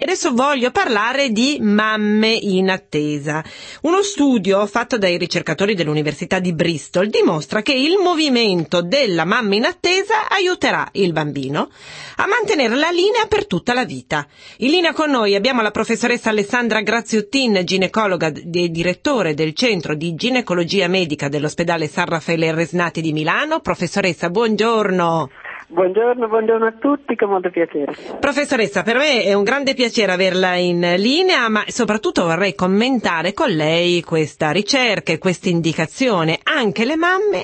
adesso voglio parlare di mamme in attesa. Uno studio fatto dai ricercatori dell'Università di Bristol dimostra che il movimento della mamma in attesa aiuterà il bambino a mantenere la linea per tutta la vita. In linea con noi abbiamo la professoressa Alessandra Graziottin, ginecologa e direttore del Centro di Ginecologia Medica dell'Ospedale San Raffaele Resnati di Milano. Professoressa, buongiorno. Buongiorno a tutti, con molto piacere. Professoressa, per me è un grande piacere averla in linea, ma soprattutto vorrei commentare con lei questa ricerca e questa indicazione. Anche le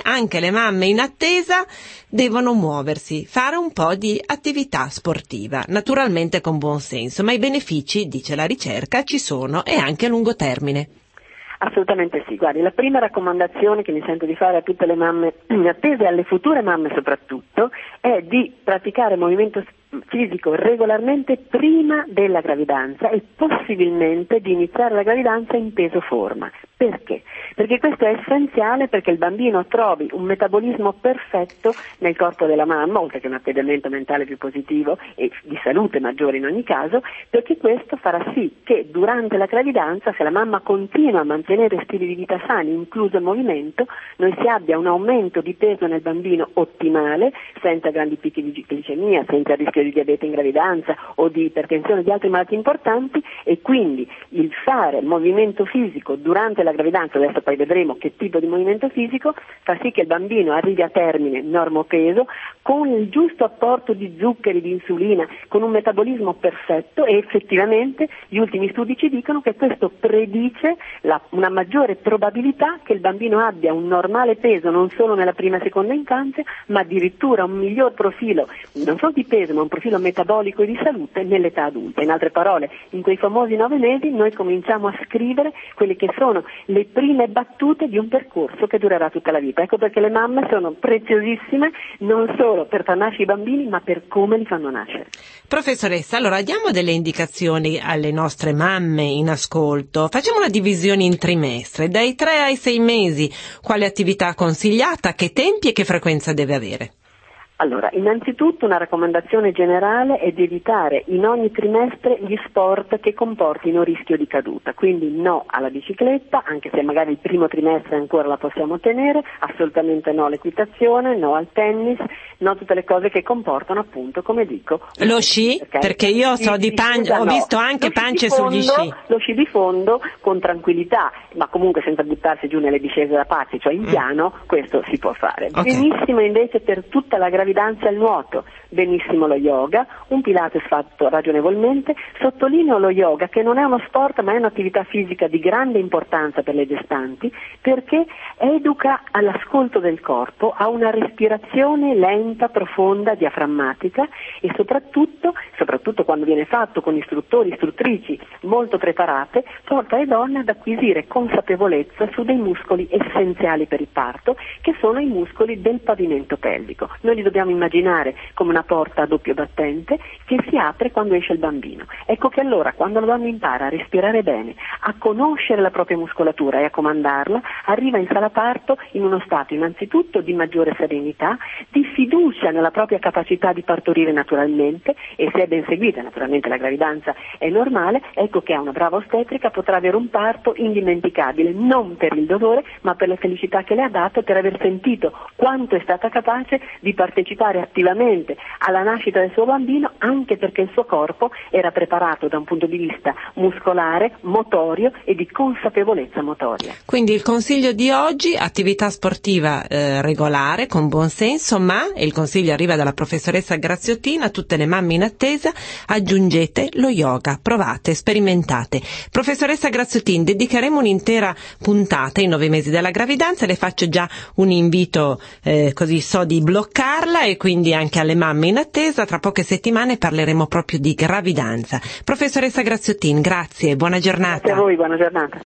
mamme in attesa devono muoversi, fare un po' di attività sportiva, naturalmente con buon senso, ma i benefici, dice la ricerca, ci sono e anche a lungo termine. Assolutamente sì, guardi, la prima raccomandazione che mi sento di fare a tutte le mamme in attesa e alle future mamme soprattutto è di praticare movimento fisico regolarmente prima della gravidanza e possibilmente di iniziare la gravidanza in peso forma. Perché? Perché questo è essenziale perché il bambino trovi un metabolismo perfetto nel corpo della mamma, oltre che un atteggiamento mentale più positivo e di salute maggiore in ogni caso, perché questo farà sì che durante la gravidanza, se la mamma continua a mantenere stili di vita sani, incluso il movimento, noi si abbia un aumento di peso nel bambino ottimale, senza grandi picchi di glicemia, senza rischio di diabete in gravidanza o di ipertensione o di altre malattie importanti, e quindi il fare movimento fisico durante la gravidanza, adesso poi vedremo che tipo di movimento fisico, fa sì che il bambino arrivi a termine normopeso con il giusto apporto di zuccheri, di insulina, con un metabolismo perfetto, e effettivamente gli ultimi studi ci dicono che questo predice una maggiore probabilità che il bambino abbia un normale peso non solo nella prima e seconda infanzia, ma addirittura un miglior profilo, non solo di peso, ma un profilo metabolico e di salute nell'età adulta. In altre parole, in quei famosi 9 mesi noi cominciamo a scrivere quelle che sono le prime battute di un percorso che durerà tutta la vita. Ecco perché le mamme sono preziosissime, non solo per far nascere i bambini, ma per come li fanno nascere. Professoressa, allora diamo delle indicazioni alle nostre mamme in ascolto. Facciamo una divisione in trimestre, dai 3 ai 6 mesi. Quale attività consigliata, che tempi e che frequenza deve avere? Allora, innanzitutto una raccomandazione generale è di evitare in ogni trimestre gli sport che comportino rischio di caduta, quindi no alla bicicletta, anche se magari il primo trimestre ancora la possiamo tenere, assolutamente no all'equitazione, no al tennis, no tutte le cose che comportano appunto, come dico, lo sci, perché io so di ho visto anche pance sugli sci. Lo sci di fondo con tranquillità, ma comunque senza buttarsi giù nelle discese da pazzi, cioè in piano, questo si può fare. Okay. Benissimo invece per tutta la gravidanza il nuoto, benissimo lo yoga, un Pilates fatto ragionevolmente. Sottolineo lo yoga che non è uno sport ma è un'attività fisica di grande importanza per le gestanti, perché educa all'ascolto del corpo, a una respirazione lenta, profonda, diaframmatica, e soprattutto quando viene fatto con istruttori, istruttrici molto preparate, porta le donne ad acquisire consapevolezza su dei muscoli essenziali per il parto, che sono i muscoli del pavimento pelvico. Noi li dobbiamo immaginare come una porta a doppio battente che si apre quando esce il bambino. Ecco che allora quando la donna impara a respirare bene, a conoscere la propria muscolatura e a comandarla, arriva in sala parto in uno stato innanzitutto di maggiore serenità, di fiducia nella propria capacità di partorire naturalmente, e se è ben seguita, naturalmente la gravidanza è normale, ecco che a una brava ostetrica potrà avere un parto indimenticabile, non per il dolore ma per la felicità che le ha dato, per aver sentito quanto è stata capace di partecipare attivamente alla nascita del suo bambino, anche perché il suo corpo era preparato da un punto di vista muscolare, motorio e di consapevolezza motoria. Quindi il consiglio di oggi, attività sportiva regolare, con buon senso, ma, e il consiglio arriva dalla professoressa Graziottin, a tutte le mamme in attesa, aggiungete lo yoga, provate, sperimentate. Professoressa Graziottin, dedicheremo un'intera puntata ai 9 mesi della gravidanza, le faccio già un invito così so di bloccarla, e quindi anche alle mamme in attesa. Tra poche settimane parleremo proprio di gravidanza. Professoressa Graziottin, grazie, buona giornata. Grazie a voi, buona giornata.